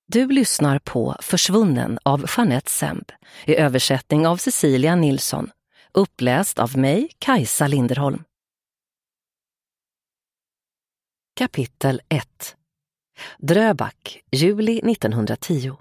Du lyssnar på Försvunnen av Jeanette Semb i översättning av Cecilia Nilsson, uppläst av mig, Kajsa Linderholm. Kapitel 1. Dröbak, juli 1910.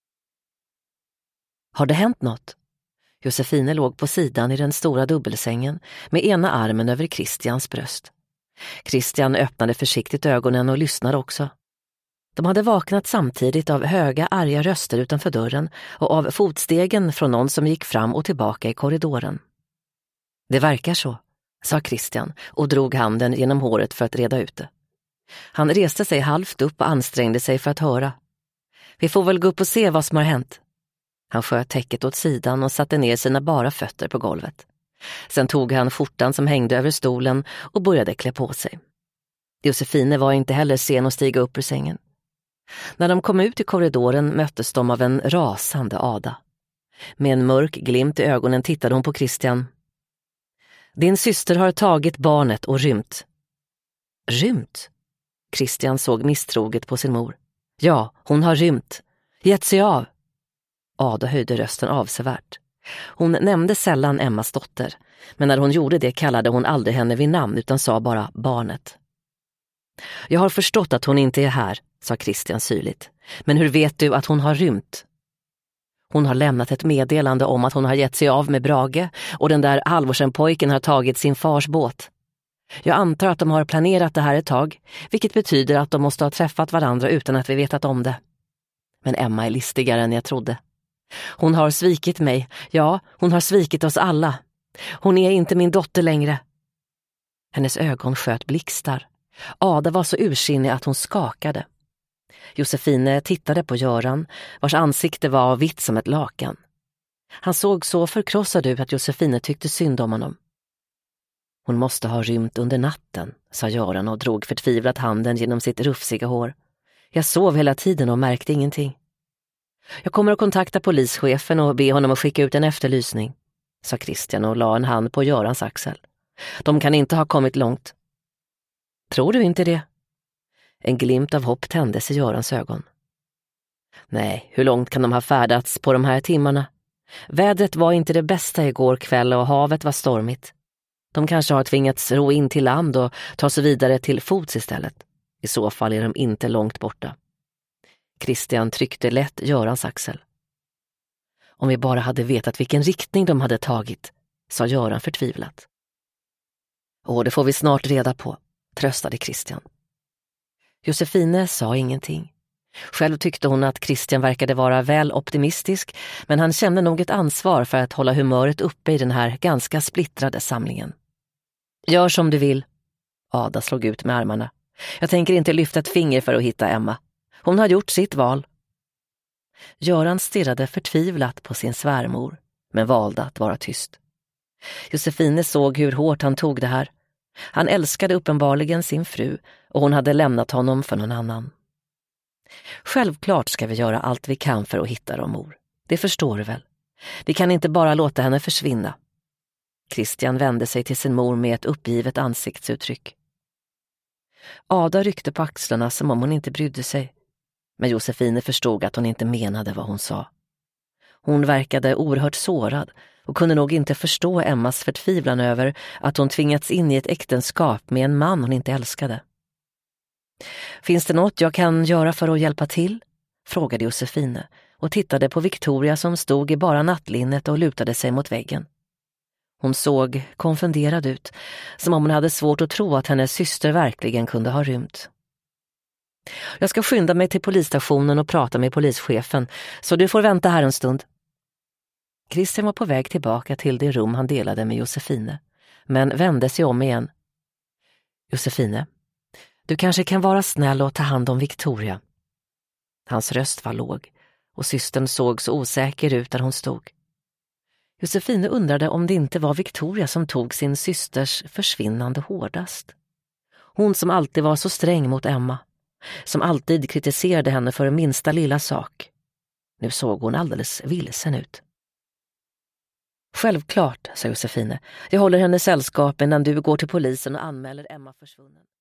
Har det hänt något? Josefine låg på sidan i den stora dubbelsängen med ena armen över Christians bröst. Christian öppnade försiktigt ögonen och lyssnade också. De hade vaknat samtidigt av höga, arga röster utanför dörren och av fotstegen från någon som gick fram och tillbaka i korridoren. Det verkar så, sa Christian och drog handen genom håret för att reda ut det. Han reste sig halvt upp och ansträngde sig för att höra. Vi får väl gå upp och se vad som har hänt. Han sköt täcket åt sidan och satte ner sina bara fötter på golvet. Sen tog han skjortan som hängde över stolen och började klä på sig. Josefine var inte heller sen att stiga upp ur sängen. När de kom ut i korridoren möttes de av en rasande Ada. Med en mörk glimt i ögonen tittade hon på Christian. Din syster har tagit barnet och rymt. Rymt? Christian såg misstroget på sin mor. Ja, hon har rymt. Gett sig av. Ada höjde rösten avsevärt. Hon nämnde sällan Emmas dotter, men när hon gjorde det kallade hon aldrig henne vid namn utan sa bara barnet. Jag har förstått att hon inte är här, sa Christian syrligt. Men hur vet du att hon har rymt? Hon har lämnat ett meddelande om att hon har gett sig av med Brage och den där Halvorsen-pojken har tagit sin fars båt. Jag antar att de har planerat det här ett tag, vilket betyder att de måste ha träffat varandra utan att vi vetat om det. Men Emma är listigare än jag trodde. Hon har svikit mig, ja, hon har svikit oss alla. Hon är inte min dotter längre. Hennes ögon sköt blixtar. Ada var så ursinnig att hon skakade. Josefine tittade på Göran, vars ansikte var vitt som ett lakan. Han såg så förkrossad ut att Josefine tyckte synd om honom. Hon måste ha rymt under natten, sa Göran och drog förtvivlat handen genom sitt rufsiga hår. Jag sov hela tiden och märkte ingenting. Jag kommer att kontakta polischefen och be honom att skicka ut en efterlysning, sa Christian och la en hand på Görans axel. De kan inte ha kommit långt. Tror du inte det? En glimt av hopp tändes i Görans ögon. Nej, hur långt kan de ha färdats på de här timmarna? Vädret var inte det bästa igår kväll och havet var stormigt. De kanske har tvingats ro in till land och ta sig vidare till fots istället. I så fall är de inte långt borta. Christian tryckte lätt Görans axel. Om vi bara hade vetat vilken riktning de hade tagit, sa Göran förtvivlat. Det får vi snart reda på, tröstade Christian. Josefine sa ingenting. Själv tyckte hon att Christian verkade vara väl optimistisk, men han kände nog ett ansvar för att hålla humöret uppe i den här ganska splittrade samlingen. Gör som du vill. Ada slog ut med armarna. Jag tänker inte lyfta ett finger för att hitta Emma. Hon har gjort sitt val. Göran stirrade förtvivlat på sin svärmor, men valde att vara tyst. Josefine såg hur hårt han tog det här. Han älskade uppenbarligen sin fru och hon hade lämnat honom för någon annan. Självklart ska vi göra allt vi kan för att hitta dem, mor. Det förstår du väl. Vi kan inte bara låta henne försvinna. Christian vände sig till sin mor med ett uppgivet ansiktsuttryck. Ada ryckte på axlarna som om hon inte brydde sig. Men Josefine förstod att hon inte menade vad hon sa. Hon verkade oerhört sårad och kunde nog inte förstå Emmas förtvivlan över att hon tvingats in i ett äktenskap med en man hon inte älskade. Finns det något jag kan göra för att hjälpa till? Frågade Josefine och tittade på Victoria som stod i bara nattlinnet och lutade sig mot väggen. Hon såg konfunderad ut, som om hon hade svårt att tro att hennes syster verkligen kunde ha rymt. Jag ska skynda mig till polisstationen och prata med polischefen, så du får vänta här en stund. Christian var på väg tillbaka till det rum han delade med Josefine, men vände sig om igen. Josefine, du kanske kan vara snäll och ta hand om Victoria. Hans röst var låg och systern såg så osäker ut där hon stod. Josefine undrade om det inte var Victoria som tog sin systers försvinnande hårdast. Hon som alltid var så sträng mot Emma, som alltid kritiserade henne för minsta lilla sak. Nu såg hon alldeles vilsen ut. Självklart, sa Josefine. Jag håller henne sällskap innan du går till polisen och anmäler Emma försvunnen.